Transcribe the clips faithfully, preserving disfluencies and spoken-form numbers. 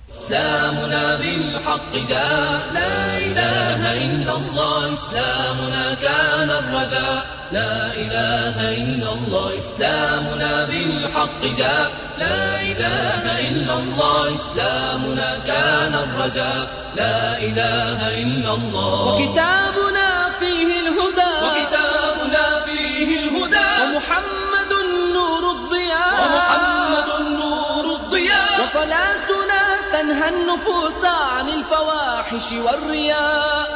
إسلامنا بالحق جاء، لا إله إلا الله. إسلامنا كان الرجاء، لا إله إلا الله. إسلامنا بالحق جاء، لا إله إلا الله. إسلامنا كان الرجاء، لا إله إلا الله. وكتابنا فيه الهدى، وكتابنا فيه الهدى، ومحمد نور الضياء، ومحمد نور الضياء. وصلاتنا تنهى النفوس عن الفواحش والرياء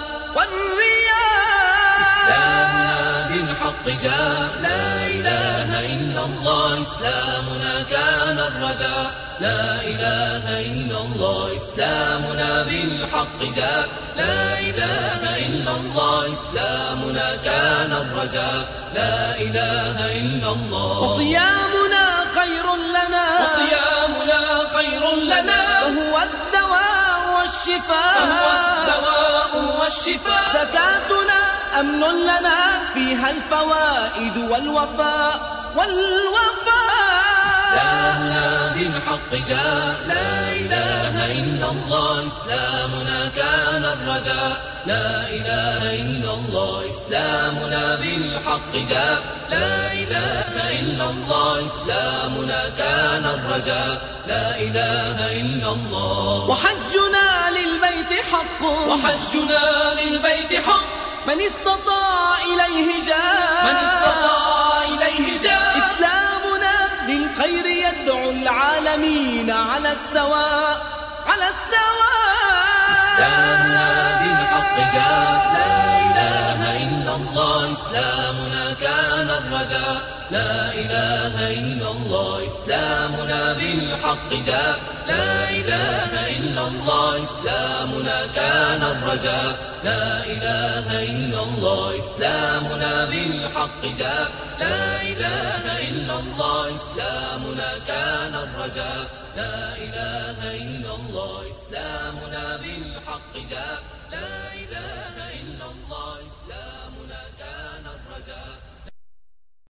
والرياء. إسلامنا بالحق جاء، لا إله إلا الله. إسلامنا كان الرجاء، لا إله إلا الله. إسلامنا بالحق جاء، لا إله إلا الله. إسلامنا كان الرجاء، لا إله إلا الله. وصيامنا خير لنا، وصيامنا خير لنا، فهو الدواء والشفاء، فهو الدواء والشفاء. زكاتنا أمن لنا، فيها الفوائد والوفاء والوفاء. إسلامنا بالحق جاء، لا إله إلا الله. إسلامنا كان الرجاء، لا إله إلا الله. إسلامنا بالحق جاء، لا إله إلا الله. إسلامنا كان الرجاء، لا إله إلا الله. وحجنا للبيت حق، وحجنا للبيت حق، من استطاع إليه جاء، من استطاع إليه جاء. إسلامنا للخير يدعو العالمين على السواء، على السواء. إسلامنا بالحق جاء، لا إله إلا الله. إسلامنا كان الرجاء، لا إله إلا الله. إسلامنا بالحق جاء، لا إله إلا الله. إسلامنا كان الرجاء، لا إله إلا الله. إسلامنا بالحق جاء، لا إله إلا الله. إسلامنا كان الرجاء، لا إله إلا الله. إسلامنا بالحق جاء، لا إله